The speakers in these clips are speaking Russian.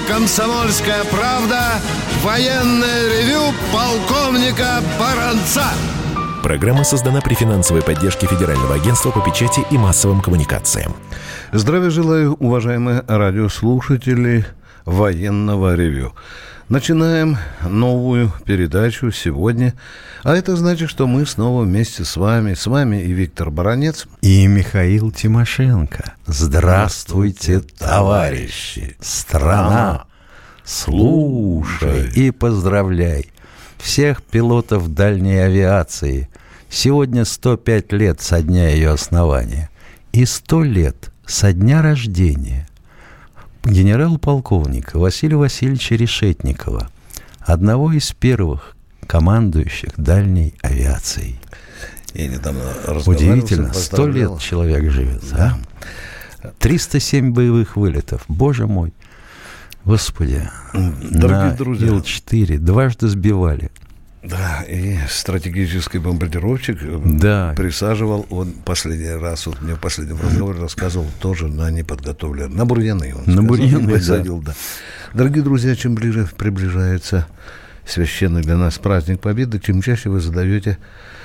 «Комсомольская правда». Военное ревю полковника Баранца. Программа создана при финансовой поддержке Федерального агентства по печати и массовым коммуникациям. Здравия желаю, уважаемые радиослушатели военного ревю. Начинаем новую передачу сегодня. А это значит, что мы снова вместе с вами. С вами и Виктор Баранец. И Михаил Тимошенко. Здравствуйте, товарищи! Страна, слушай и поздравляй всех пилотов дальней авиации. Сегодня 105 лет со дня ее основания и 100 лет со дня рождения генерал-полковника Василия Васильевича Решетникова, одного из первых командующих дальней авиацией. Я недавно удивительно, 100 лет человек живет, да? 307 боевых вылетов, боже мой, господи, на Ил-4 дважды сбивали. Да, и стратегический бомбардировщик присаживал, он последний раз, вот мне в последнем разговоре рассказывал, тоже на неподготовленные, на бурьяны он на бурьяны, посадил, да. Дорогие друзья, чем ближе приближается священный для нас праздник Победы, тем чаще вы задаете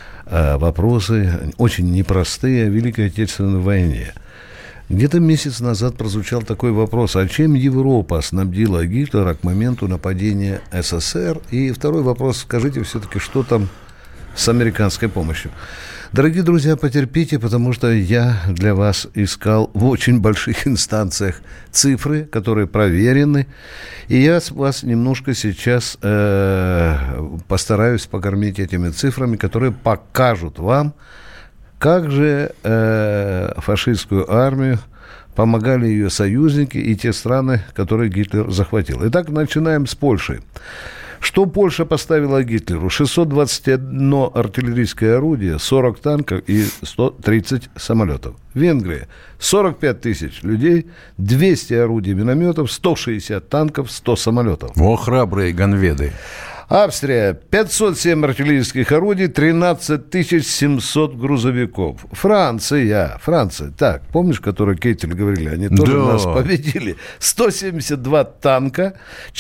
вопросы, очень непростые, о Великой Отечественной войне. Где-то месяц назад прозвучал такой вопрос: а чем Европа снабдила Гитлера к моменту нападения СССР? И второй вопрос: скажите все-таки, что там с американской помощью? Дорогие друзья, потерпите, потому что я для вас искал в очень больших инстанциях цифры, которые проверены, и я вас немножко сейчас постараюсь покормить этими цифрами, которые покажут вам, как же фашистскую армию помогали ее союзники и те страны, которые Гитлер захватил. Итак, начинаем с Польши. Что Польша поставила Гитлеру? 621 артиллерийское орудие, 40 танков и 130 самолетов. Венгрия 45 тысяч людей, 200 орудий минометов, 160 танков, 100 самолетов. О, храбрые ганведы! Австрия 507 артиллерийских орудий, 13 700 грузовиков. Франция, так, помнишь, которые Кейтель говорили, они тоже нас победили. 172 танка,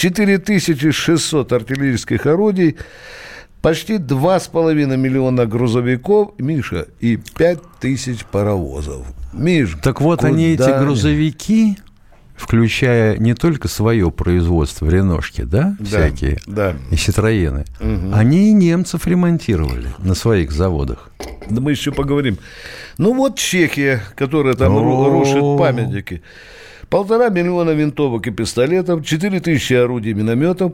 4600 артиллерийских орудий, почти 2,5 миллиона грузовиков, Миша, и 5000 паровозов. Миш, так вот они, эти грузовики, включая не только свое производство, реношки, да, всякие, и Ситроены, они и немцев ремонтировали на своих заводах. Да мы еще поговорим. Ну вот Чехия, которая там рушит памятники. 1,5 миллиона винтовок и пистолетов, 4000 орудий минометов,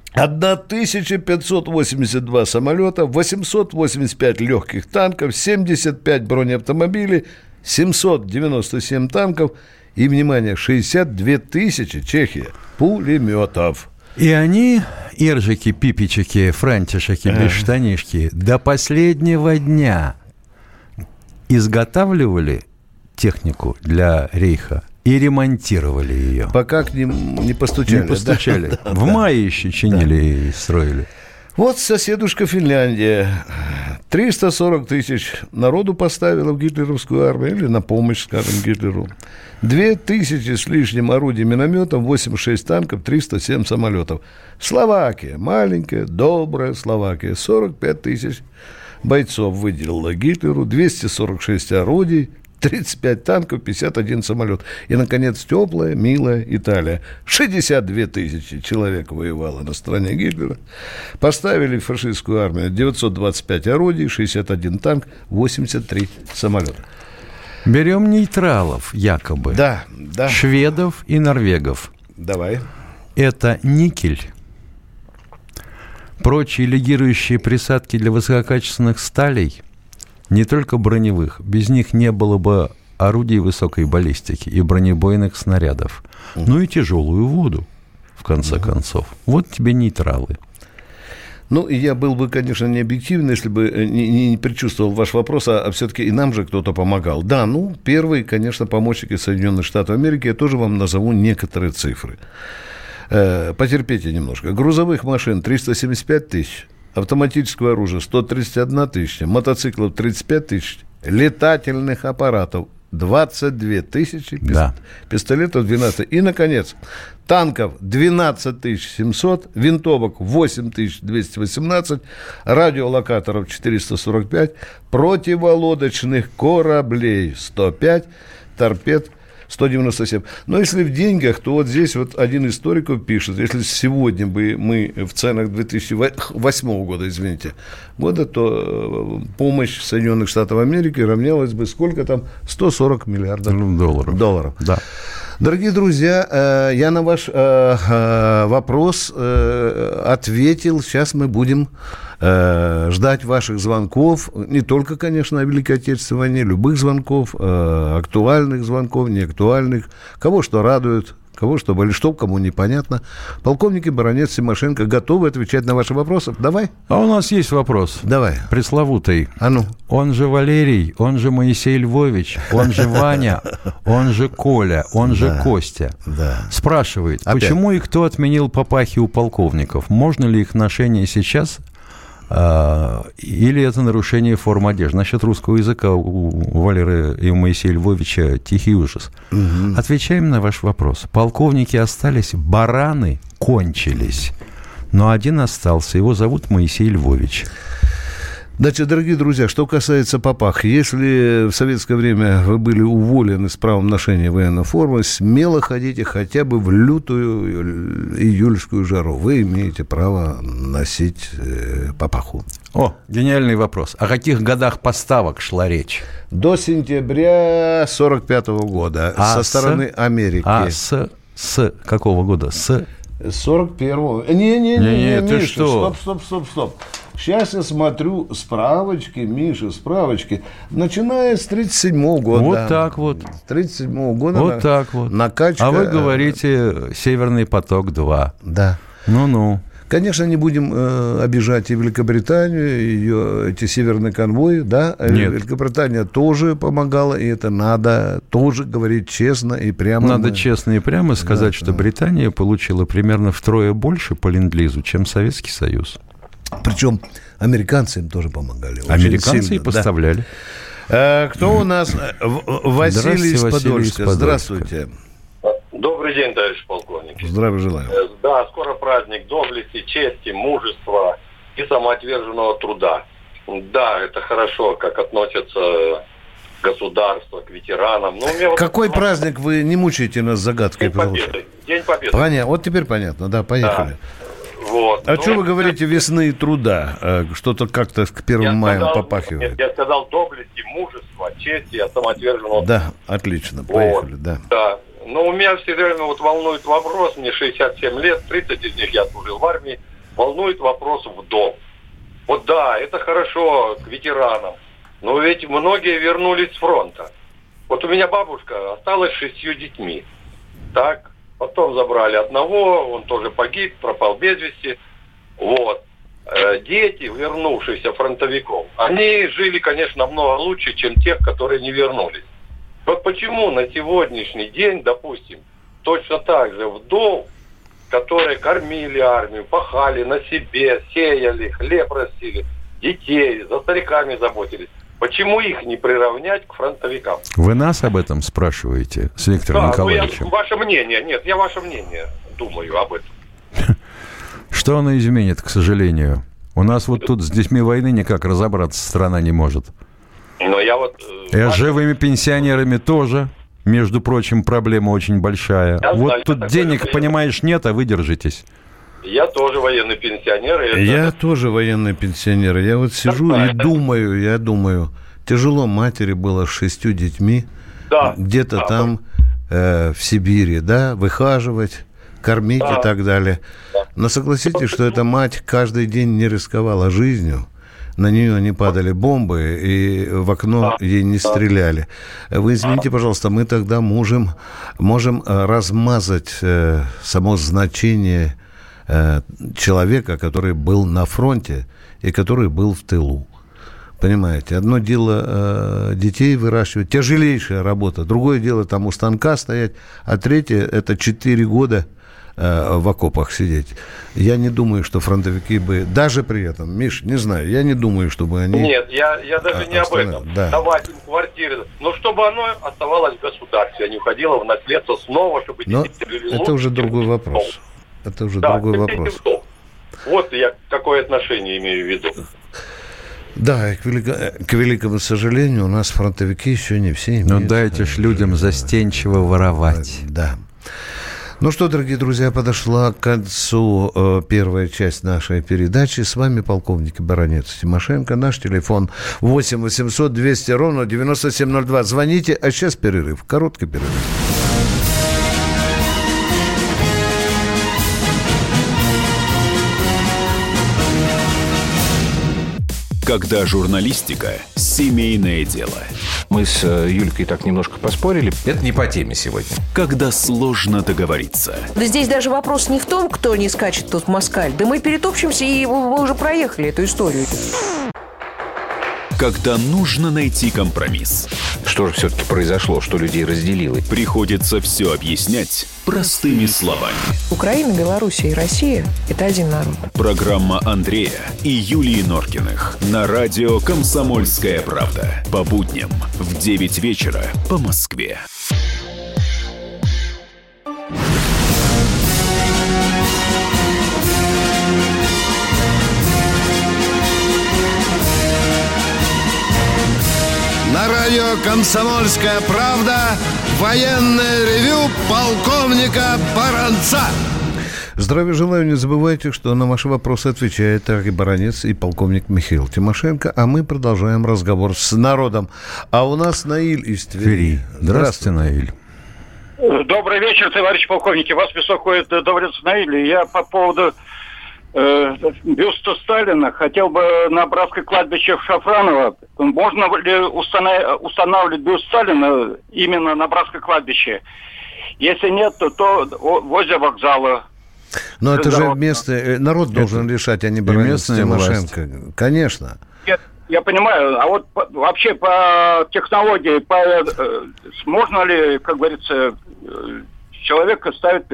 1582 самолета, 885 легких танков, 75 бронеавтомобилей, 797 танков и, внимание, 62 тысячи, Чехия, пулеметов. И они, иржики, пипичики, франтишики, бесштанишки, до последнего дня изготавливали технику для рейха и ремонтировали ее. Пока к ним не постучали. Не постучали. В мае еще чинили и строили. Вот соседушка Финляндия. 340 тысяч народу поставила в гитлеровскую армию, или на помощь, скажем, Гитлеру. 2000 с лишним орудий минометов, 86 танков, 307 самолетов. Словакия, маленькая, добрая Словакия, 45 тысяч бойцов выделила Гитлеру, 246 орудий, 35 танков, 51 самолет. И, наконец, теплая, милая Италия. 62 тысячи человек воевало на стороне Гитлера. Поставили в фашистскую армию 925 орудий, 61 танк, 83 самолета. Берем нейтралов, якобы. Да. Шведов и норвегов. Давай. Это никель. Прочие легирующие присадки для высококачественных сталей, не только броневых, без них не было бы орудий высокой баллистики и бронебойных снарядов, ну и тяжелую воду, в конце концов. Вот тебе нейтралы. Ну, и я был бы, конечно, не объективен, если бы не предчувствовал ваш вопрос, а все-таки и нам же кто-то помогал. Да, ну, первые, конечно, помощники Соединенных Штатов Америки, я тоже вам назову некоторые цифры. Потерпите немножко. Грузовых машин 375 тысяч, автоматического оружия 131 тысяча, мотоциклов 35 тысяч, летательных аппаратов 22 тысячи, Да. пистолетов 12. И, наконец, танков 12 700, винтовок 8 218, радиолокаторов 445, противолодочных кораблей 105, торпед 197. Но если в деньгах, то вот здесь вот один историков пишет, если сегодня бы мы в ценах 2008 года, то помощь Соединенных Штатов Америки равнялась бы сколько там? 140 миллиардов долларов. Да. Дорогие друзья, я на ваш вопрос ответил. Сейчас мы будем ждать ваших звонков. Не только, конечно, о Великой Отечественной войне, любых звонков, актуальных звонков, неактуальных, кого что радует, кого что болит, что кому непонятно. Полковник и баронец Тимошенко готовы отвечать на ваши вопросы. Давай. А у нас есть вопрос. Давай. Пресловутый. А ну. Он же Валерий, он же Моисей Львович, он же Ваня, он же Коля, он же Костя. Да. Спрашивает, Опять. почему и кто отменил папахи у полковников? Можно ли их ношение сейчас, или это нарушение форм одежды? Насчет русского языка у Валеры и у Моисея Львовича тихий ужас. Угу. Отвечаем на ваш вопрос. Полковники остались, бараны кончились, но один остался, его зовут Моисей Львович. Значит, дорогие друзья, что касается папах, если в советское время вы были уволены с правом ношения военной формы, смело ходите хотя бы в лютую июльскую жару. Вы имеете право носить папаху. О, гениальный вопрос. О каких годах поставок шла речь? До сентября 1945 года со стороны Америки. С какого года? С 41-го. Не, ты Миша, что? Стоп. Сейчас я смотрю справочки, Миша, справочки, начиная с 1937 года. Вот так вот. С 1937 года. Вот так вот. Накачка. А вы говорите «Северный поток-2». Да. Ну-ну. Конечно, не будем обижать и Великобританию, эти северные конвои, да? Нет. Великобритания тоже помогала, и это надо тоже говорить честно и прямо. Надо честно и прямо сказать, что Британия получила примерно втрое больше по ленд-лизу, чем Советский Союз. Причем американцы им тоже помогали. Американцы и поставляли. Да. Кто у нас? Василий из Подольска. Здравствуйте. Добрый день, товарищ полковник. Здравия желаю. Да, скоро праздник доблести, чести, мужества и самоотверженного труда. Да, это хорошо, как относятся государство к ветеранам. Но какой праздник? Вы не мучаете нас загадкой. День Победы. День Победы. Понятно. Вот теперь понятно. Да, поехали. Да. Вот. А что вы говорите весны и труда? Что-то как-то к 1 мая попахивает. Нет, я сказал доблести, мужества, чести, самоотверженного. Да, отлично. Поехали, да. Да. Но у меня все время волнует вопрос, мне 67 лет, 30 из них я служил в армии, волнует вопрос вдов. Вот да, это хорошо к ветеранам, но ведь многие вернулись с фронта. Вот у меня бабушка осталась с 6 детьми. Так, потом забрали одного, он тоже погиб, пропал без вести. Вот. Дети, вернувшиеся фронтовиков, они жили, конечно, намного лучше, чем тех, которые не вернулись. Вот почему на сегодняшний день, допустим, точно так же вдов, которые кормили армию, пахали на себе, сеяли, хлеб растили, детей, за стариками заботились, почему их не приравнять к фронтовикам? Вы нас об этом спрашиваете с Виктором Николаевичем? Ваше мнение, нет, я ваше мнение думаю об этом. Что оно изменит, к сожалению? У нас вот тут с детьми войны никак разобраться страна не может. Но я вот... И с живыми пенсионерами тоже, между прочим, проблема очень большая. Вот тут денег, понимаешь, нет, а вы держитесь. Я тоже военный пенсионер. Я тоже военный пенсионер. Я вот сижу и думаю, тяжело матери было с 6 детьми, где-то там в Сибири, да, выхаживать, кормить и так далее. Но согласитесь, что эта мать каждый день не рисковала жизнью. На нее не падали бомбы, и в окно ей не стреляли. Вы извините, пожалуйста, мы тогда можем размазать само значение человека, который был на фронте и который был в тылу. Понимаете, одно дело детей выращивать, тяжелейшая работа, другое дело там у станка стоять, а третье это 4 года в окопах сидеть. Я не думаю, что фронтовики бы, даже при этом, Миш, не знаю, я не думаю, чтобы они... Нет, я даже не об этом. Да. Давать им квартиры. Но чтобы оно оставалось в государстве, а не уходило в наследство снова, чтобы... Но это уже другой вопрос. Это уже другой вопрос. Вот я какое отношение имею в виду. Да, к великому сожалению, у нас фронтовики еще не все имеют... Но дайте ж людям застенчиво воровать. Да. Ну что, дорогие друзья, подошла к концу первая часть нашей передачи. С вами полковник Баранец Тимошенко. Наш телефон 8 800 200 ровно 9702. Звоните, а сейчас перерыв, короткий перерыв. Когда журналистика – семейное дело. Мы с Юлькой так немножко поспорили. Это не по теме сегодня. Когда сложно договориться. Да здесь даже вопрос не в том, кто не скачет тут в москаль. Да мы перетопчемся, и мы уже проехали эту историю. Когда нужно найти компромисс. Что же все-таки произошло, что людей разделило? Приходится все объяснять простыми словами. Украина, Белоруссия и Россия – это один народ. Программа Андрея и Юлии Норкиных на радио «Комсомольская правда». По будням в 9 вечера по Москве. На радио «Комсомольская правда» военное ревю полковника Баранца. Здравия желаю. Не забывайте, что на ваши вопросы отвечает Аркадий Баранец и полковник Михаил Тимошенко. А мы продолжаем разговор с народом. А у нас Наиль из Твери. Здравствуйте, Наиль. Добрый вечер, товарищ полковники. Вас беспокоит Дворец Наиль. Я по поводу бюста Сталина хотел бы на Братское кладбище в Шафраново. Можно ли устанавливать бюст Сталина именно на Братское кладбище? Если нет, то возле вокзала. Но это же место, народ должен решать, а не Баранец Тимошенко. Конечно. Я понимаю, а вот вообще по технологии, можно ли, как говорится, человека ставить...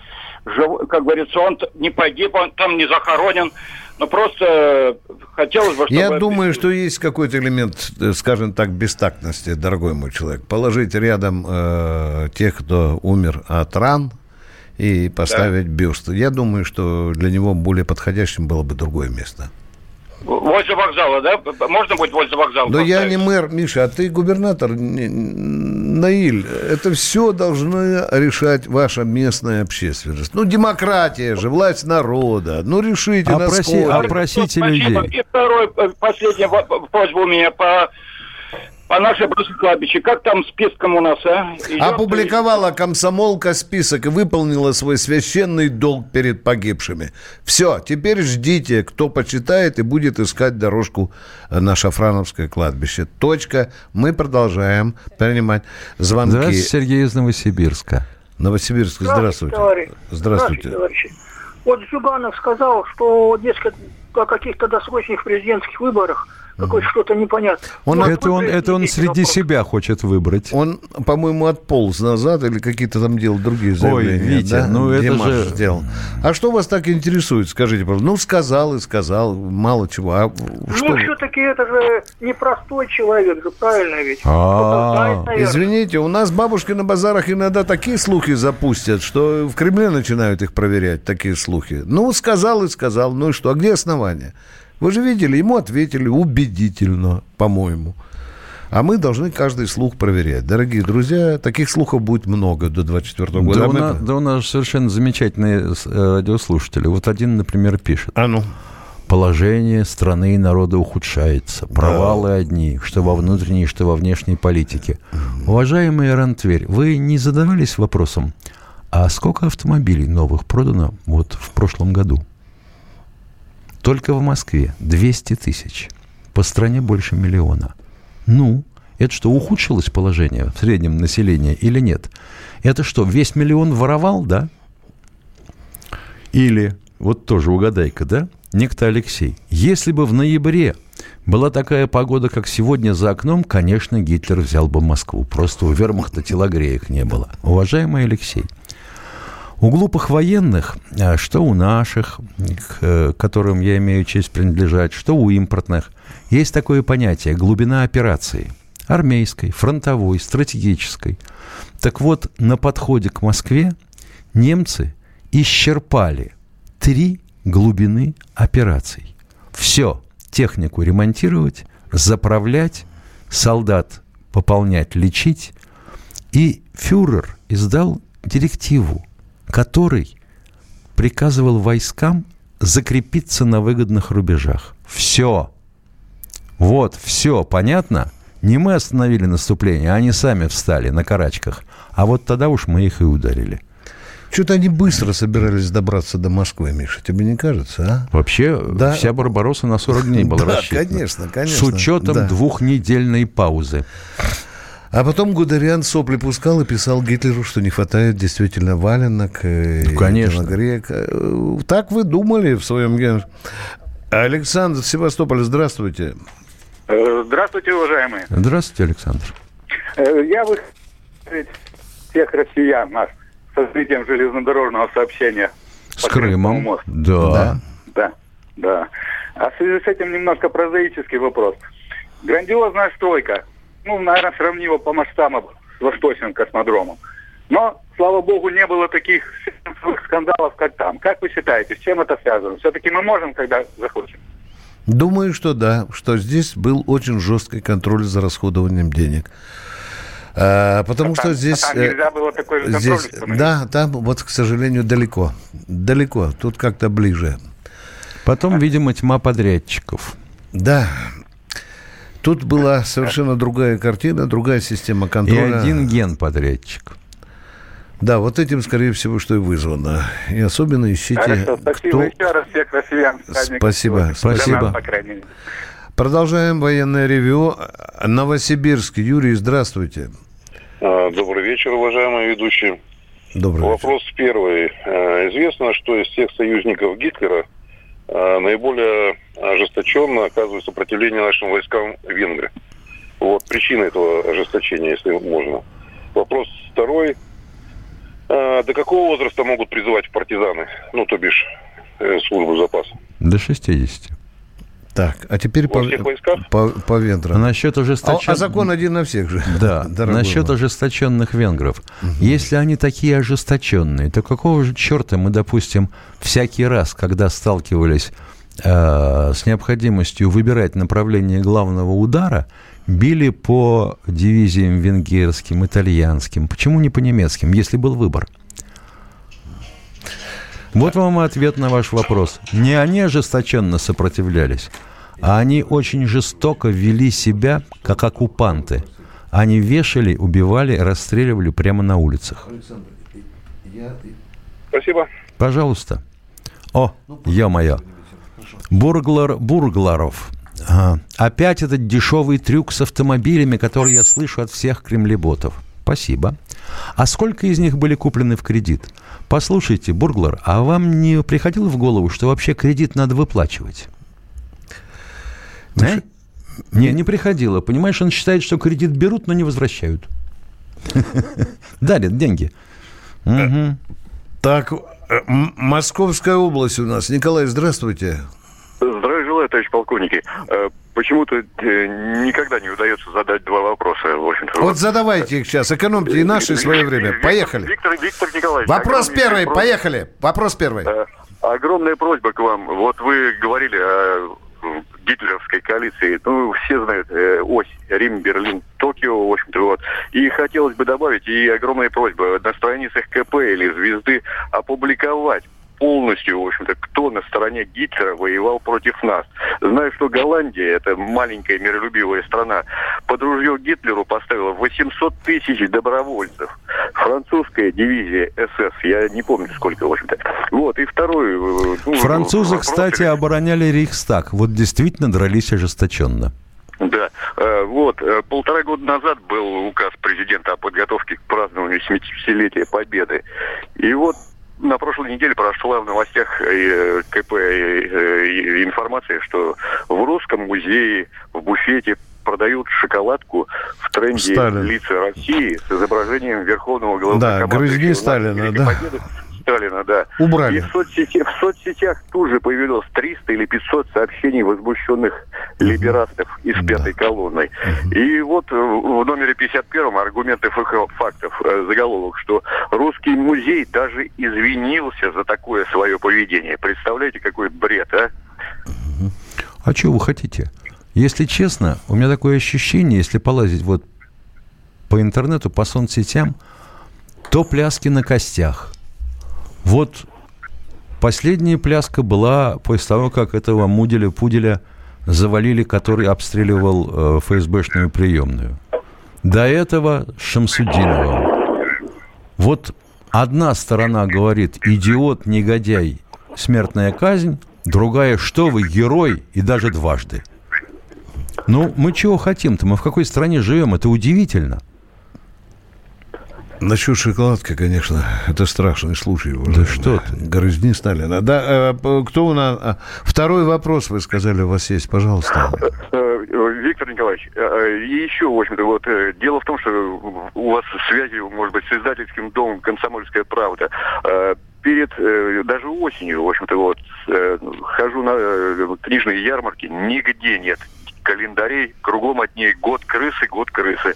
как говорится, он не погиб, он там не захоронен, но просто хотелось бы, чтобы... Я думаю, что есть какой-то элемент, скажем так, бестактности, дорогой мой человек. Положить рядом тех, кто умер от ран, и поставить бюст. Я думаю, что для него более подходящим было бы другое место. Возле вокзала, да? Можно будет возле вокзала? Но я не мэр, Миша, а ты губернатор. Наиль, это все должна решать ваша местная общественность. Ну, демократия же, власть народа. Ну, решите, опросите людей. И второй, последняя просьба у меня по нашей Братской кладбище. Как там списком у нас, а? Опубликовала комсомолка список и выполнила свой священный долг перед погибшими. Все, теперь ждите, кто почитает и будет искать дорожку на Шафрановское кладбище. Точка. Мы продолжаем принимать звонки. Здравствуйте, Сергей из Новосибирска. Новосибирск, здравствуйте. Здравствуйте, товарищи. Вот Зюганов сказал, что, дескать, о каких-то досрочных президентских выборах какое-то что-то непонятное. Это он среди себя хочет выбрать. Он, по-моему, отполз назад или какие-то там делал другие заявления. Ой, Витя, да? ну это Димаш же... сделал. А что вас так интересует, скажите, пожалуйста? Ну, сказал и сказал, мало чего. А что? Все-таки это же непростой человек же, правильно ведь? Извините, у нас бабушки на базарах иногда такие слухи запустят, что в Кремле начинают их проверять, такие слухи. Ну, сказал и сказал, ну и что, а где основания? Вы же видели, ему ответили убедительно, по-моему. А мы должны каждый слух проверять. Дорогие друзья, таких слухов будет много до 2024 года. Да у нас совершенно замечательные радиослушатели. Вот один, например, пишет. Положение страны и народа ухудшается. Провалы одни, что во внутренней, что во внешней политике. Уважаемый Иран Тверь, вы не задавались вопросом, а сколько автомобилей новых продано вот в прошлом году? Только в Москве 200 тысяч. По стране больше 1 миллиона. Ну, это что, ухудшилось положение в среднем населения или нет? Это что, весь 1 миллион воровал, да? Или, вот тоже угадайка, да? Некто Алексей. Если бы в ноябре была такая погода, как сегодня за окном, конечно, Гитлер взял бы Москву. Просто у вермахта телогреек не было. Уважаемый Алексей, У глупых военных, что у наших, к которым я имею честь принадлежать, что у импортных, есть такое понятие – глубина операции. Армейской, фронтовой, стратегической. Так вот, на подходе к Москве немцы исчерпали 3 глубины операций. Все. Технику ремонтировать, заправлять, солдат пополнять, лечить. И фюрер издал директиву, который приказывал войскам закрепиться на выгодных рубежах. Все. Вот, все, понятно? Не мы остановили наступление, а они сами встали на карачках. А вот тогда уж мы их и ударили. Что-то они быстро собирались добраться до Москвы, Миша, тебе не кажется, а? Вообще, да. Вся Барбаросса на 40 дней была рассчитана. Конечно. С учетом 2-недельной паузы. А потом Гудериан сопли пускал и писал Гитлеру, что не хватает действительно валенок. Конечно. Грек. Так вы думали в своем гене? Александр, Севастополь, здравствуйте. Здравствуйте, уважаемые. Здравствуйте, Александр. Я бы всех россиян нас с развитием железнодорожного сообщения. С Крымом. Да. А в связи с этим немножко прозаический вопрос. Грандиозная стройка. Наверное, сравнимо по масштабам с Восточным космодромом. Но, слава богу, не было таких скандалов, как там. Как вы считаете, с чем это связано? Все-таки мы можем, когда захочем? Думаю, что да, что здесь был очень жесткий контроль за расходованием денег. Потому что здесь... Там нельзя было такой же контроль установить? Да, там, вот, к сожалению, далеко. Тут как-то ближе. Потом, видимо, тьма подрядчиков. Да. Тут была совершенно другая картина, другая система контроля. И один генподрядчик. Да, вот этим, скорее всего, что и вызвано. И особенно ищите... Хорошо, спасибо еще раз всех россиян. Спасибо. Продолжаем военное ревью. Новосибирск. Юрий, здравствуйте. Добрый вечер, уважаемые ведущие. Добрый вечер. Вопрос первый. Известно, что из всех союзников Гитлера наиболее ожесточенно оказывает сопротивление нашим войскам венгры. Вот причина этого ожесточения, если можно. Вопрос второй. До какого возраста могут призывать в партизаны? То бишь, службу запаса? До 60. Так, а теперь по венграм. Насчет ожесточенных... А закон один на всех же. Да, насчет ожесточенных венгров. Если они такие ожесточенные, то какого же черта мы, допустим, всякий раз, когда сталкивались с необходимостью выбирать направление главного удара, били по дивизиям венгерским, итальянским? Почему не по немецким, если был выбор? Вот вам ответ на ваш вопрос. Не они ожесточенно сопротивлялись, а они очень жестоко вели себя, как оккупанты. Они вешали, убивали, расстреливали прямо на улицах. Спасибо. Пожалуйста. О, ё-моё. Бургларов. Опять этот дешевый трюк с автомобилями, который я слышу от всех кремлеботов. Спасибо. А сколько из них были куплены в кредит? Послушайте, Бурглар, а вам не приходило в голову, что вообще кредит надо выплачивать? Не приходило. Понимаешь, он считает, что кредит берут, но не возвращают. Дарят деньги. Так, Московская область у нас. Николай, здравствуйте. Здравия желаю, товарищ полковники. Почему-то никогда не удается задать два вопроса. В общем-то, вот задавайте их сейчас, экономьте и наше, и свое время. Поехали. Виктор Николаевич. Вопрос первый, поехали. Вопрос первый. Огромная просьба к вам. Вот вы говорили о гитлеровской коалиции. Все знают ось Рим, Берлин, Токио, в общем-то, вот. И хотелось бы добавить, и огромная просьба на страницах КП или Звезды опубликовать полностью, в общем-то, кто на стороне Гитлера воевал против нас. Знаю, что Голландия, это маленькая миролюбивая страна, под ружье Гитлеру поставила 800 тысяч добровольцев. Французская дивизия СС, я не помню сколько, в общем-то. Вот, и второй... Французы, кстати, обороняли Рейхстаг. Вот действительно дрались ожесточенно. Да, вот, 1,5 года назад был указ президента о подготовке к празднованию 70-летия Победы. И вот на прошлой неделе прошла в новостях КП информация, что в Русском музее в буфете продают шоколадку в тренде Сталин. лица России с изображением верховного главнокомандующего. Да, грызни Сталина, да. Победы Сталина, да. Убрали. И в соцсетях тут же появилось 300 или 500 сообщений возмущенных либерастов из пятой колонны. И вот в номере 51 аргументы фактов заголовок, что Русский музей даже извинился за такое свое поведение. Представляете, какой бред, а? А что вы хотите? Если честно, у меня такое ощущение, если полазить вот по интернету, по соцсетям, то пляски на костях. Вот последняя пляска была после того, как этого муделя-пуделя завалили, который обстреливал ФСБшную приемную. До этого Шамсудинова. Вот одна сторона говорит: идиот, негодяй, смертная казнь, другая: что вы, герой, и даже дважды. Ну, мы чего хотим-то? Мы в какой стране живем? Это удивительно. Насчет шоколадки, конечно, это страшный случай. Да что ты. Грызни Сталина. Да, кто у нас... Второй вопрос, вы сказали, у вас есть, пожалуйста. Виктор Николаевич, и еще, в общем-то, вот дело в том, что у вас связи, может быть, с издательским домом «Комсомольская правда». Перед, даже осенью, в общем-то, вот, хожу на книжные ярмарки, нигде нет календарей, кругом от ней год крысы, год крысы.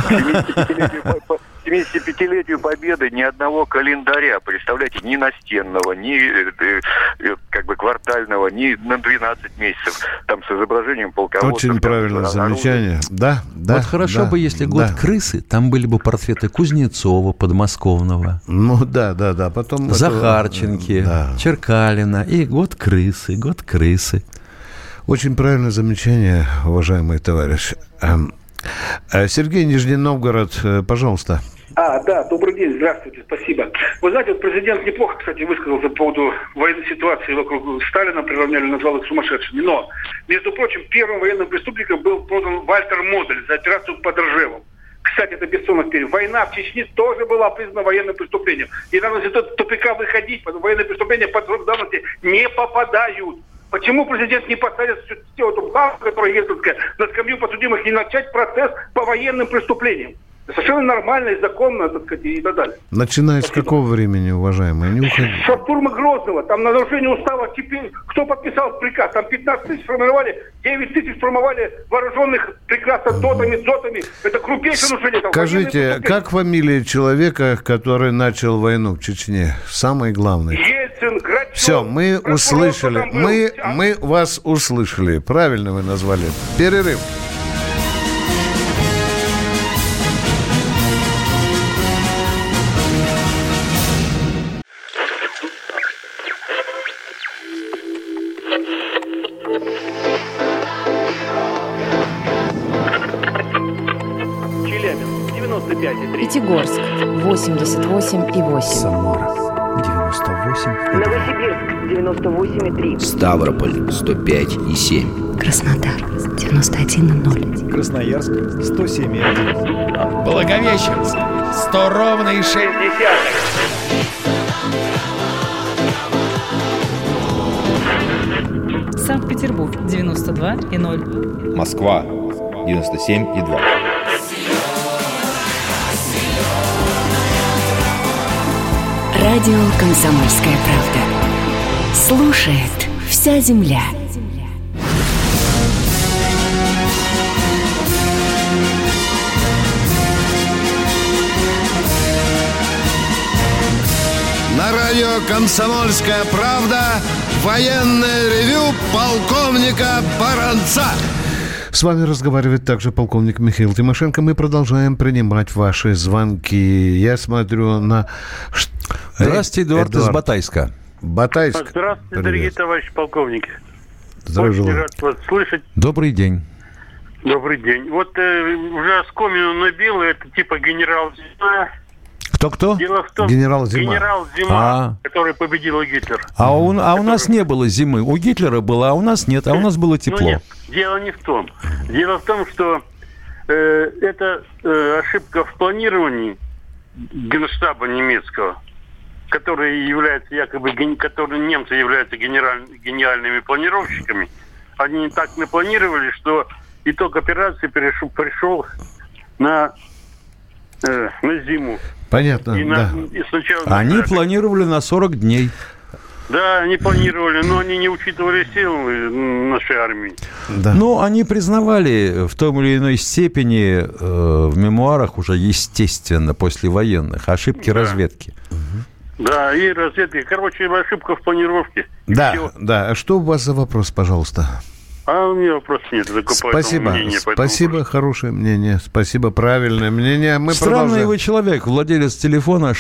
75-летию Победы ни одного календаря, представляете, ни настенного, ни как бы квартального, ни на 12 месяцев, там с изображением полководцев. Очень правильное замечание. Да, да. Вот хорошо бы, если год крысы, там были бы портреты Кузнецова, Подмосковного. Ну да. Потом Захарченки, Черкалина и год крысы, год крысы. Очень правильное замечание, уважаемый товарищ. Сергей, Нижний Новгород, пожалуйста. Да, добрый день, здравствуйте, спасибо. Вы знаете, вот президент неплохо, кстати, высказался по поводу военной ситуации вокруг Сталина, приравняли, назвал их сумасшедшими. Но, между прочим, первым военным преступником был продан Вальтер Модель за операцию под Ржевом. Кстати, это Бессонов перед. Война в Чечне тоже была признана военным преступлением. И надо из этого тупика выходить, потому что военные преступления под срок давности не попадают. Почему президент не посадит эту бабу, которая ездит на скамью подсудимых, и начать процесс по военным преступлениям? Совершенно нормально и законно, так сказать, и так далее. Начиная с какого времени, уважаемые? Не уходите. Со штурма Грозного. Там на нарушение устава теперь... Кто подписал приказ? Там 15 тысяч формировали, 9 тысяч формировали вооруженных прекрасно дотами. Это крупнейшее нарушение. Скажите, как фамилия человека, который начал войну в Чечне? Самый главный. Ельцин, Грачев. Все, мы услышали. Мы вас услышали. Правильно вы назвали. Перерыв. Пятигорск 88,8. Самара 98,2. Новосибирск 98,3. Ставрополь 105,7. Краснодар 91,0. Красноярск 107,1. Благовещенск 100 ровно и 6. Санкт-Петербург 92,0. Москва 97,2. Радио «Комсомольская правда». Слушает вся земля. На радио «Комсомольская правда» военное ревю полковника Баранца. С вами разговаривает также полковник Михаил Тимошенко. Мы продолжаем принимать ваши звонки. Я смотрю на... Здравствуйте, Эдуард из Батайска. Батайск. Здравствуйте, привет. Дорогие товарищи полковники. Здравия Очень рад вас слышать. Добрый день. Добрый день. Вот уже оскомину набил, это типа генерал Зима. Кто? Дело в том, генерал Зима. Генерал Зима, который победил Гитлер. У нас не было зимы. У Гитлера было, а у нас нет. А у нас было тепло. Нет, дело не в том. Дело в том, что это ошибка в планировании Генштаба немецкого, который является якобы, который немцы являются гениальными планировщиками. Они так напланировали, что итог операции пришел на на зиму. Понятно, да. И сначала Они планировали на 40 дней. Да, они планировали, но они не учитывали силы нашей армии. Да. Ну, они признавали в том или иной степени в мемуарах уже, естественно, послевоенных ошибки разведки. Да, и разведки. Короче, ошибка в планировке. Да, Всё. да. А что у вас за вопрос, пожалуйста? А у меня вопросов нет. Только Спасибо. мнение, Спасибо, хорошее мнение. Спасибо, правильное мнение. Мы Странный продолжаем. вы человек, владелец телефона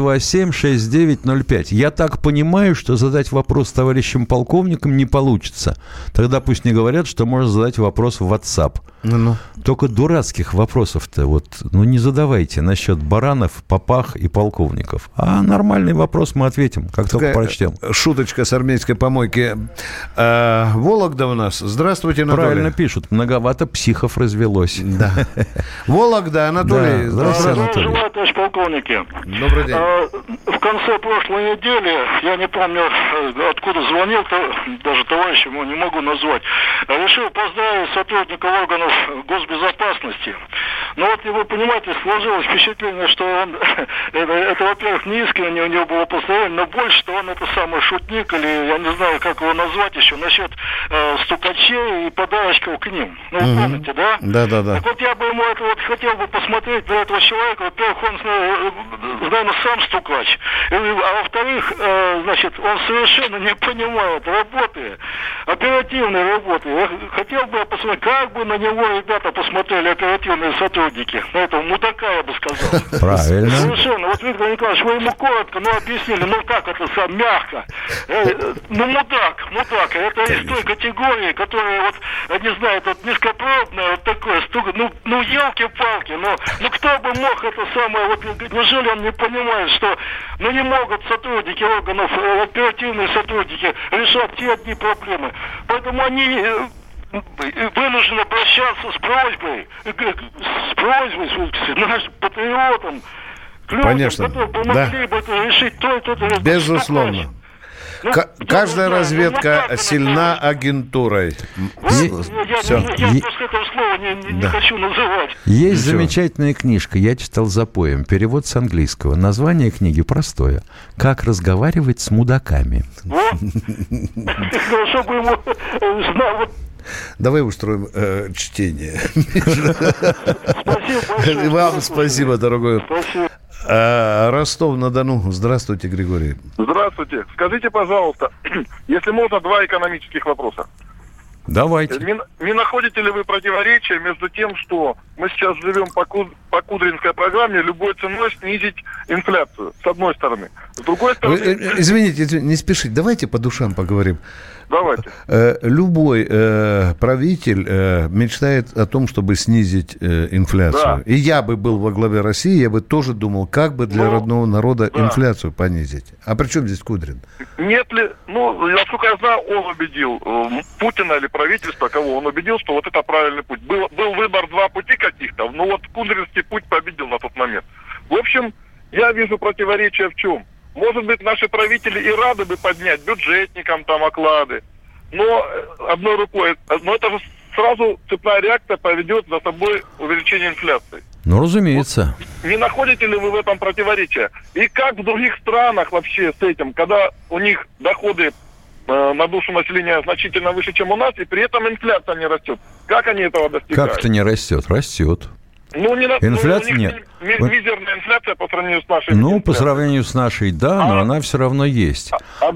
627-6905. Я так понимаю, что задать вопрос товарищам полковникам не получится. Тогда пусть не говорят, что можно задать вопрос в WhatsApp. Ну-ну. Только дурацких вопросов-то не задавайте насчет баранов, попах и полковников. А нормальный вопрос мы ответим, как только прочтем. Шуточка с армейской помойки. Вологда у нас. Здравствуйте, Анатолий. Правильно пишут. Многовато психов развелось. Да. Вологда, Анатолий. Да. Здравствуйте, Анатолий. Желаю, товарищ полковники. Добрый день. В конце прошлой недели, я не помню, откуда звонил, даже товарища ему не могу назвать, решил поздравить сотрудника органов госбезопасности. Но вот, вы понимаете, сложилось впечатление, что он, это во-первых, не искренне у него было поздравление, но больше, что он это самый шутник, или я не знаю, как его назвать еще, насчет стукачей и подарочков к ним. Ну, вы помните, да? Да. Так вот, я бы ему это хотел бы посмотреть на этого человека. Во-первых, он, наверное, сам стукач. А во-вторых, он совершенно не понимает работы, оперативной работы. Я хотел бы посмотреть, как бы на него ребята посмотрели, оперативные сотрудники. На этого мудака, я бы сказал. Правильно. Совершенно. Вот, Виктор Николаевич, вы ему коротко, объяснили, так это мягко. Мудак. Это из той категории, которая, не знаю, низкопробная, такое, елки-палки, кто бы мог это самое, неужели он не понимает, что, не могут сотрудники органов, оперативные сотрудники решать те одни проблемы. Поэтому они вынуждены обращаться с просьбой к нашим патриотам, к людям, которые помогли бы это решить то и то. Безусловно. Каждая разведка сильна агентурой. Я просто этого слова не хочу называть. Есть замечательная книжка, я читал запоем, перевод с английского. Название книги простое. «Как разговаривать с мудаками». Чтобы ему знал. Давай устроим чтение. Спасибо. Вам спасибо, дорогой. Спасибо. Ростов-на-Дону. Здравствуйте, Григорий. Здравствуйте. Скажите, пожалуйста, если можно, 2 экономических вопроса. Давайте. Не находите ли вы противоречия между тем, что мы сейчас живем по Кудринской программе, любой ценой снизить инфляцию, с одной стороны. С другой стороны... Извините, не спешите. Давайте по душам поговорим. Давайте. Любой правитель мечтает о том, чтобы снизить инфляцию. Да. И я бы был во главе России, я бы тоже думал, как бы для родного народа инфляцию понизить. А при чем здесь Кудрин? Нет ли, насколько я знаю, он убедил Путина или правительство, кого он убедил, что это правильный путь. Был выбор 2 пути каких-то, но Кудринский путь победил на тот момент. В общем, я вижу противоречие в чем? Может быть, наши правители и рады бы поднять бюджетникам оклады, но одной рукой, но это же сразу цепная реакция поведет за собой увеличение инфляции. Разумеется. Не находите ли вы в этом противоречия? И как в других странах вообще с этим, когда у них доходы на душу населения значительно выше, чем у нас, и при этом инфляция не растет? Как они этого достигают? Как это не растет? Растет. Инфляция нет. Мизерная инфляция по сравнению с нашей. По сравнению с нашей, да, но она все равно есть.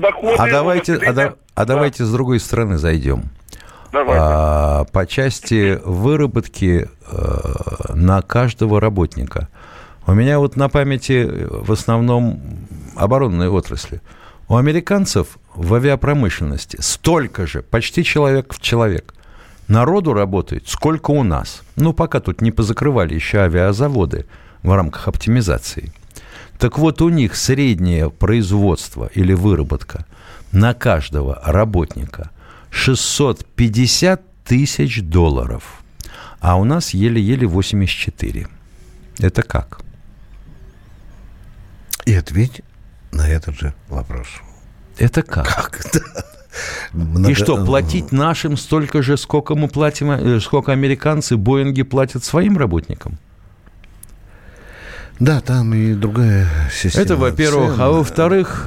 Давайте с другой стороны зайдем. По части выработки на каждого работника. У меня на памяти в основном оборонные отрасли. У американцев в авиапромышленности столько же, почти человек в человек. Народу работает, сколько у нас. Пока тут не позакрывали еще авиазаводы в рамках оптимизации. Так вот, у них среднее производство или выработка на каждого работника $650 тысяч, а у нас еле-еле 84. Это как? И ответь на этот же вопрос. Это как? И что, платить нашим столько же, сколько мы платим, сколько американцы, Боинги платят своим работникам? Да, там и другая система. Это, во-первых. цен. А во-вторых,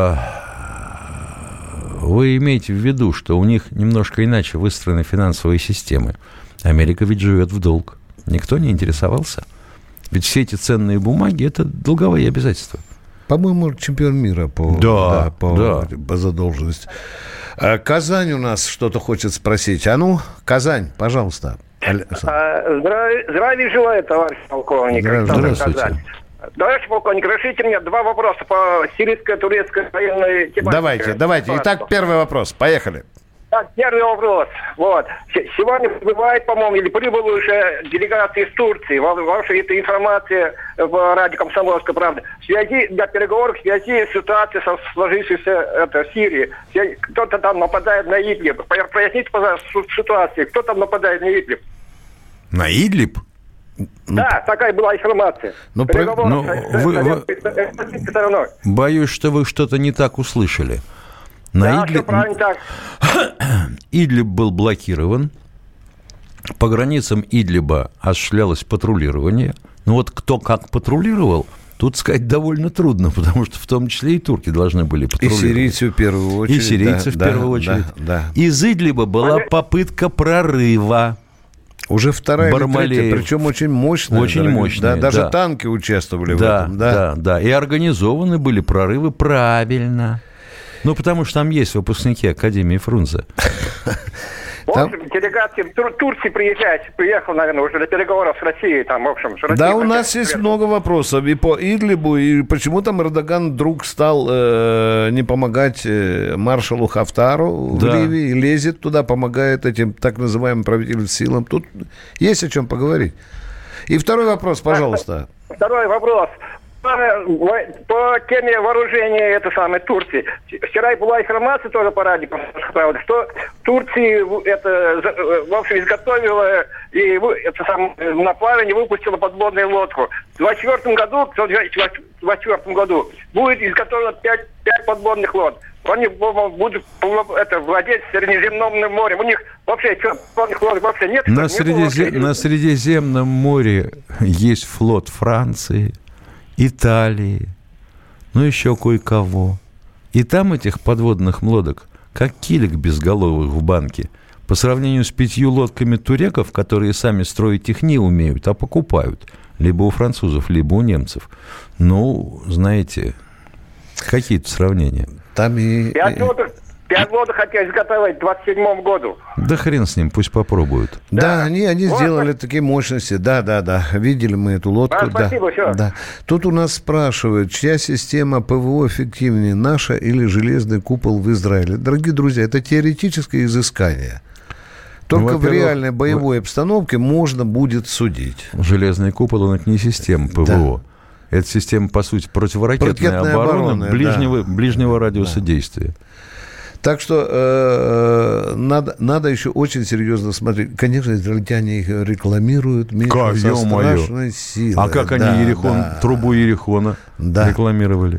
вы имеете в виду, что у них немножко иначе выстроены финансовые системы. Америка ведь живет в долг. Никто не интересовался. Ведь все эти ценные бумаги – это долговые обязательства. По-моему, чемпион мира по задолженности. Казань у нас что-то хочет спросить. А ну, Казань, пожалуйста. Здравия желаю, товарищ полковник. Здравствуйте. Товарищ полковник, разрешите мне два вопроса по сирийско-турецкой военной тематике. Давайте. Итак, первый вопрос. Поехали. Так, первый вопрос. Вот. Сегодня прибывает, по-моему, или прибыла уже делегация из Турции. Ваша эта информация в радио «Комсомольская правда». В связи для переговоров, в связи с ситуацией со сложившейся в Сирии. Кто-то там нападает на Идлиб. Проясните, пожалуйста, ситуацию. Кто там нападает на Идлиб? На Идлиб? Да, такая была информация. Боюсь, что вы что-то не так услышали. Все правильно так. Идлиб был блокирован. По границам Идлиба осуществлялось патрулирование. Но вот кто как патрулировал, тут сказать довольно трудно, потому что в том числе и турки должны были патрулировать. И сирийцы в первую очередь. Да. Из Идлиба была попытка прорыва. Уже вторая или третья, причем очень мощная. Очень мощная, даже танки участвовали в этом. Да. И организованы были прорывы правильно. Ну, потому что там есть выпускники Академии Фрунзе. В общем, делегация Турции приехала, наверное, уже для переговоров с Россией. Там, в общем, да, у нас есть много вопросов и по Идлибу, и почему там Эрдоган вдруг стал не помогать маршалу Хафтару в Ливии, лезет туда, помогает этим так называемым правительственным силам. Тут есть о чем поговорить. И второй вопрос, пожалуйста. Второй вопрос. По теме вооружения Турции. Вчера была информация тоже по радио, что Турция в общем, изготовила и на плавание выпустила подводную лодку. В 2024 году будет изготовлено 5 подводных лодок. Они будут владеть Средиземным морем. У них вообще подводных лодок вообще нет. На Средиземном море есть флот Франции, Италии, еще кое-кого. И там этих подводных лодок, как килек безголовых в банке, по сравнению с 5 лодками туреков, которые сами строить их не умеют, а покупают. Либо у французов, либо у немцев. Знаете, какие тут сравнения? Там и... 5 лодок хотят изготовить в 27 году. Да хрен с ним, пусть попробуют. Да, они сделали такие мощности. Да. Видели мы эту лодку. Спасибо, все. Да. Тут у нас спрашивают, чья система ПВО эффективнее, наша или железный купол в Израиле? Дорогие друзья, это теоретическое изыскание. Только в реальной боевой обстановке можно будет судить. Железный купол, он это не система ПВО. Да. Это система, по сути, противоракетной обороны ближнего радиуса действия. Так что надо еще очень серьезно смотреть. Конечно, израильтяне их рекламируют со страшной силой. А как они трубу Ерихона рекламировали?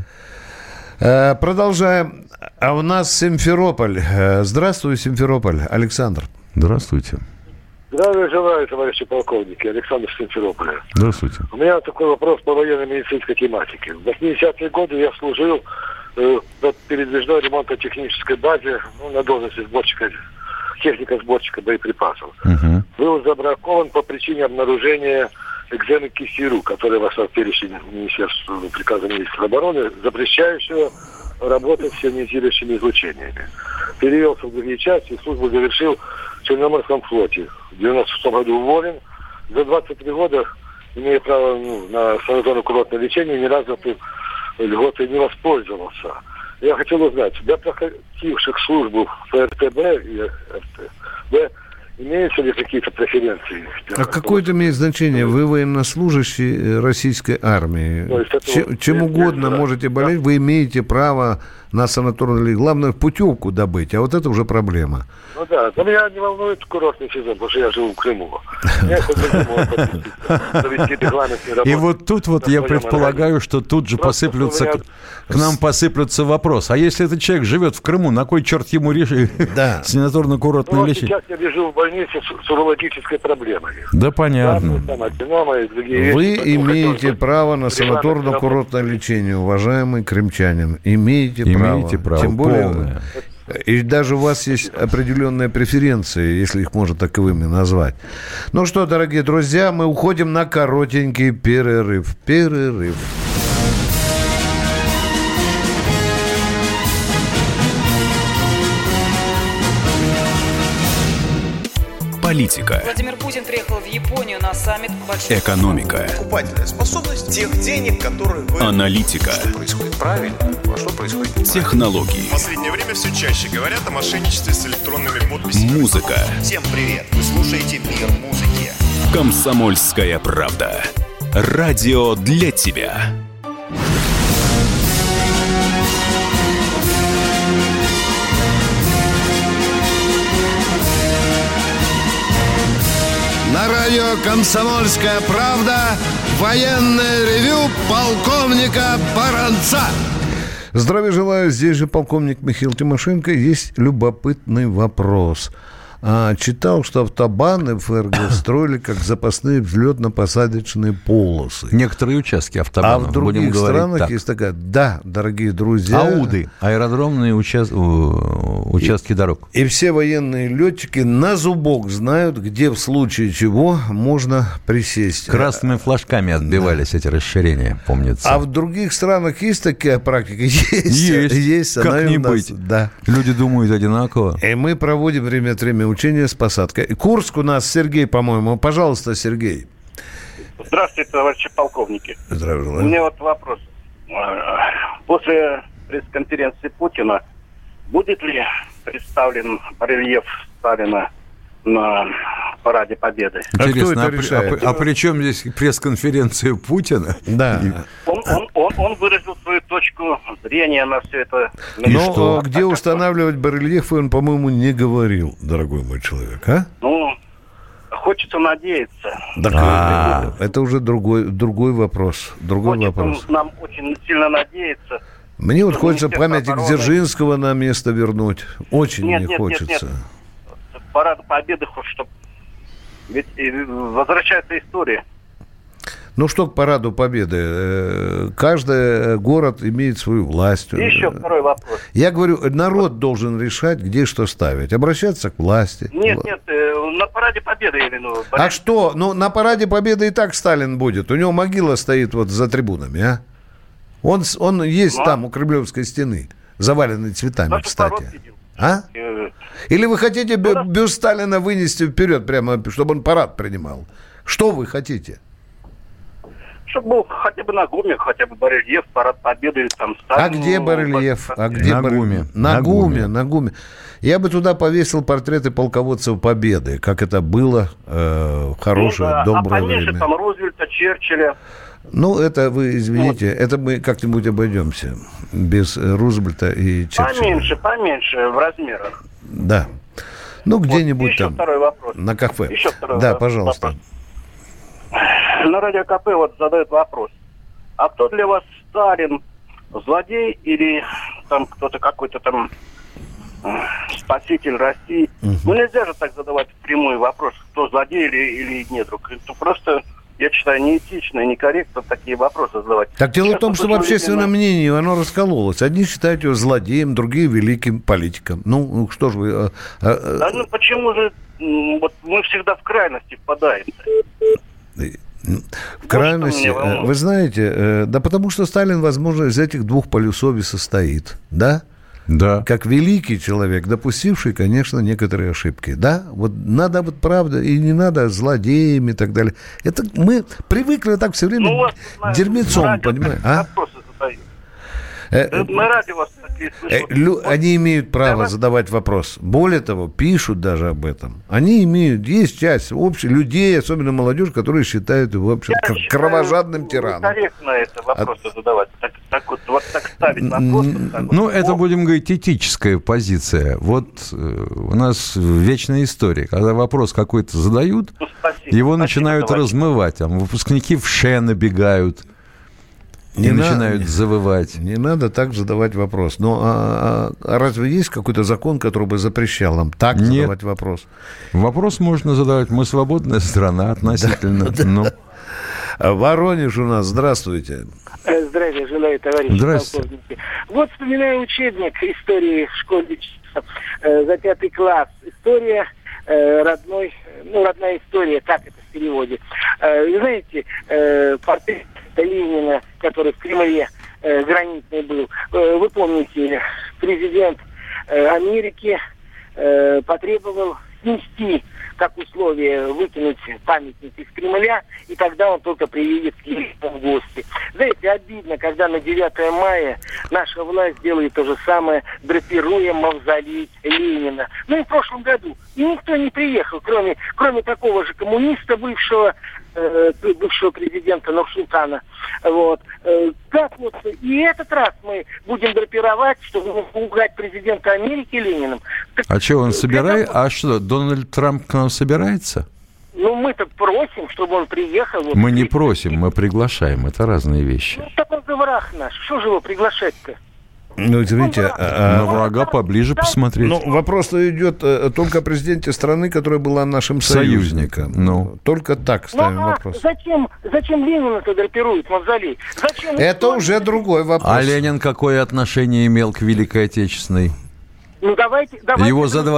Продолжаем. А у нас Симферополь. Здравствуй, Симферополь. Александр. Здравствуйте. Здравия желаю, товарищи полковники. Александр Симферополя. Здравствуйте. У меня такой вопрос по военно-медицинской тематике. В 80-е годы я служил на передвижной ремонтно-технической базе, на должности техника-сборщика боеприпасов. Был забракован по причине обнаружения экземы кисиру, который вошел в перечень Министерства приказа министра обороны, запрещающего работать с ионизирующими излучениями. Перевелся в другие части и службу завершил в Черноморском флоте. В 96 году уволен. За 23 года, имея право на санаторно-курортное лечение, ни разу льготой не воспользовался. Я хотел узнать, для проходивших службу в РТБ и РТБ имеются ли какие-то преференции? А какое это имеет значение? Вы военнослужащий российской армии. Чем угодно можете болеть, вы имеете право на санаторный, главное путевку добыть, а вот это уже проблема. Ну да, но меня не волнует курортный сезон, потому что я живу в Крыму. Я хоть бы завести регламентные работы. И вот тут вот я предполагаю, что тут же посыплются, к нам посыплются вопросы. А если этот человек живет в Крыму, на кой черт ему решить санаторно-курортное лечение? Сейчас я лежу в больнице с урологической проблемой. Да, понятно. Вы имеете право на санаторно-курортное лечение, уважаемый крымчанин. Имеете право. Тем более, полное. И даже у вас есть определенные преференции, если их можно таковыми назвать. Ну что, дорогие друзья, мы уходим на коротенький перерыв. Политика. Владимир Путин приехал в Японию на саммит большой... Экономика. Покупательная способность тех денег, которые вы... Аналитика. Что происходит правильно, а что происходит неправильно. Технологии. В последнее время все чаще говорят о мошенничестве с электронными подписями. Музыка. Всем привет. Вы слушаете «Мир музыки». Комсомольская правда. Радио для тебя. На радио «Комсомольская правда» военное ревю полковника Баранца. Здравия желаю, здесь же полковник Михаил Тимошенко. Есть любопытный вопрос. Читал, что автобаны в ФРГ строили как запасные взлетно-посадочные полосы. Некоторые участки автобанов, а в других странах так. Есть такая... Да, дорогие друзья. АУДы, аэродромные участки дорог. И все военные летчики на зубок знают, где в случае чего можно присесть. Красными флажками отбивались эти расширения, помнится. А в других странах есть такая практика? Есть. Как не быть. Да. Люди думают одинаково. И мы проводим время от времени учения с посадкой. Курск у нас Сергей, по-моему. Пожалуйста, Сергей. Здравствуйте, товарищи полковники. Здравствуйте. У меня вот вопрос. После пресс-конференции Путина будет ли представлен барельеф Сталина на параде Победы? Интересно, а при чем здесь пресс-конференция Путина? Да. Он выразил свою точку зрения на все это. Но где устанавливать барельефы, он, по-моему, не говорил, дорогой мой человек, а? Ну, хочется надеяться. Это уже другой вопрос. Хочется нам очень сильно надеяться. Мне вот хочется памятник Дзержинского на место вернуть. Очень хочется. Нет. Парад Победы, чтобы... Ведь возвращается история. Ну что к параду Победы? Каждый город имеет свою власть. И еще второй вопрос. Я говорю, народ должен решать, где что ставить. Обращаться к власти. Нет, на параде Победы. А что? Ну, на параде Победы и так Сталин будет. У него могила стоит вот за трибунами, а? Он есть там, у Кремлевской стены, заваленный цветами, кстати. А? Или вы хотите бюст Сталина вынести вперед, прямо, чтобы он парад принимал? Что вы хотите? Чтобы был хотя бы на ГУМе, хотя бы барельеф, парад Победы или там Сталин. А где барельеф? На ГУМе. Я бы туда повесил портреты полководцев Победы, как это было хорошее, доброе время. А поменьше там Рузвельта, Черчилля. Ну, это вы извините, это мы как-нибудь обойдемся без Рузвельта и Черчилля. Поменьше в размерах. Да. Ну, где-нибудь еще там. Второй вопрос. На кафе. Еще второй да, вопрос. Пожалуйста. На радио КП вот задают вопрос. А кто для вас Сталин? Злодей или там кто-то какой-то там спаситель России? Ну, нельзя же так задавать прямой вопрос, кто злодей или нет. Это просто... Я считаю, неэтично и некорректно такие вопросы задавать. Так дело в том, что в общественном мнении оно раскололось. Одни считают его злодеем, другие великим политиком. Ну что же вы... почему же вот мы всегда в крайности впадаем? В крайности, вы знаете, да потому что Сталин, возможно, из этих двух полюсов и состоит, да? Да. Как великий человек, допустивший, конечно, некоторые ошибки. Да, вот надо вот правда, и не надо злодеями и так далее. Это мы привыкли так все время дерьмецом, понимаете? Мы рады вас слышать. Они имеют право задавать вопрос. Более того, пишут даже об этом. Они имеют, есть часть общих людей, особенно молодежь, которые считают его вообще кровожадным тираном. Корректно это вопросы задавать. Так ставить вопрос. Ну, это, будем говорить, этическая позиция. Вот у нас вечная история. Когда вопрос какой-то задают, его начинают размывать. Там выпускники в ше набегают. И начинают завывать. Не надо так задавать вопрос. Но разве есть какой-то закон, который бы запрещал нам так задавать вопрос? Вопрос можно задавать. Мы свободная страна относительно. Воронеж у нас. Здравствуйте. Здравия желаю, товарищи полковники. Вот вспоминаю учебник истории в школе за 5 класс. История родная история, как это в переводе. Вы знаете, портрет Ленина, который в Кремле гранитный был. Вы помните, президент Америки потребовал снести как условие выкинуть памятник из Кремля, и тогда он только приедет к Ленину в гости. Знаете, обидно, когда на 9 мая наша власть делает то же самое, драпируя мавзолей Ленина. Ну и в прошлом году. И никто не приехал, кроме такого же коммуниста, бывшего президента Нурсултана. Вот. Как вот и этот раз мы будем драпировать, чтобы пугать президента Америки Лениным. А что, он собирает? А что, Дональд Трамп к нам собирается? Ну, мы-то просим, чтобы он приехал. Вот, мы не просим, мы приглашаем. Это разные вещи. Ну, так он же враг наш. Что же его приглашать-то? Ну, извините, на врага поближе посмотреть. Ну, вопрос-то идет только о президенте страны, которая была нашим союзником. Ну. Только так ставим вопрос. Зачем Ленина-то драпирует мавзолей? Это уже другой вопрос. А Ленин какое отношение имел к Великой Отечественной? Ну, давайте его за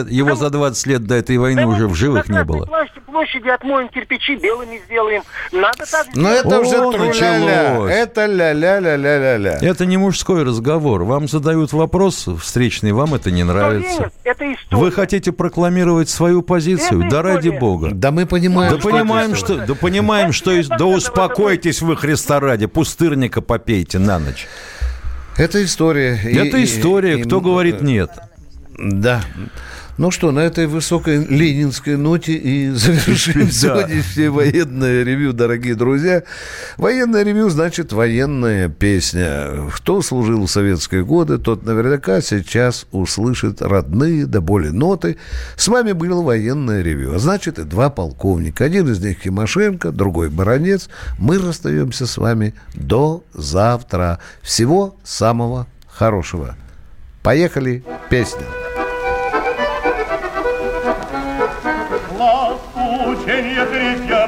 20 лет до этой войны уже в живых не было. Площади отмоем кирпичи, белыми сделаем. Надо так сделать. Но это уже тру-ля-ля. Это ля-ля-ля-ля-ля-ля. Это не мужской разговор. Вам задают вопрос встречный, вам это не нравится. Это история. Вы хотите прокламировать свою позицию? Это да история. Ради бога. Да мы понимаем. Да понимаем, что... Да успокойтесь вы, Христа ради. Пустырника попейте на ночь. Это история. Это история. Кто говорит нет? Да. Ну что, на этой высокой ленинской ноте и завершим сегодняшнее военное ревью, дорогие друзья. Военное ревью значит военная песня. Кто служил в советские годы, тот наверняка сейчас услышит родные до боли ноты. С вами было военное ревью. А значит, и 2 полковника. Один из них Тимошенко, другой Баранец. Мы расстаемся с вами до завтра. Всего самого хорошего. Поехали, песня. Учение третья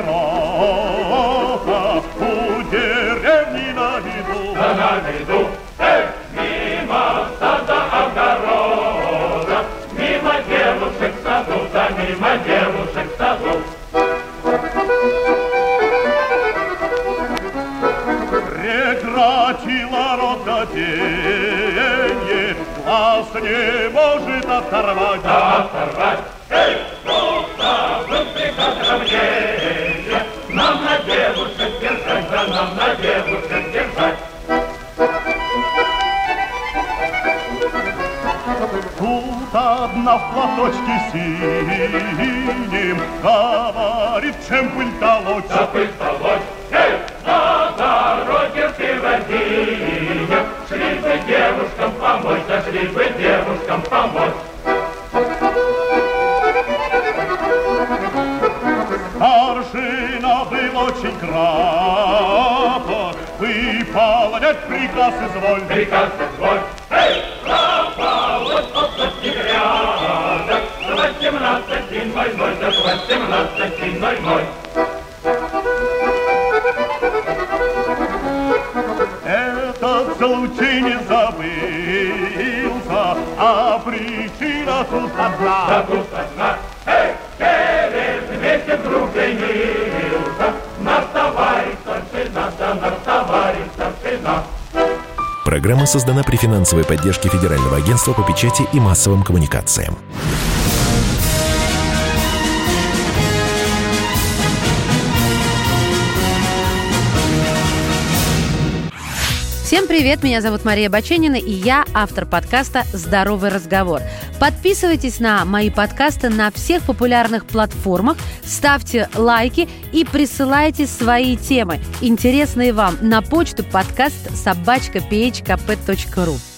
рота у деревни на виду. Да на виду, мимо сада огорода, мимо девушек в саду, да мимо девушек в саду. Прекратила рукодение, глаз не может оторвать. Оторвать, нам на девушек держать, да нам на девушек держать. Тут одна в платочке синим говорит, чем пыль толочь. Да пыль толочь, на дороге в Пирогине шли бы девушкам помочь, да шли бы девушкам помочь. Старшина был очень крапок, выполнять приказ изволь. Приказ изволь. Эй, пропало от грядок, 18:00, да 18:00. Этот случай не забылся, а причина тут одна. Да тут одна. Эй, через месяц друг женился, наш товарищ старшина, да наш товарищ старшина. Программа создана при финансовой поддержке Федерального агентства по печати и массовым коммуникациям. Всем привет, меня зовут Мария Баченина, и я автор подкаста «Здоровый разговор». Подписывайтесь на мои подкасты на всех популярных платформах, ставьте лайки и присылайте свои темы, интересные вам, на почту подкаст@phkp.ru.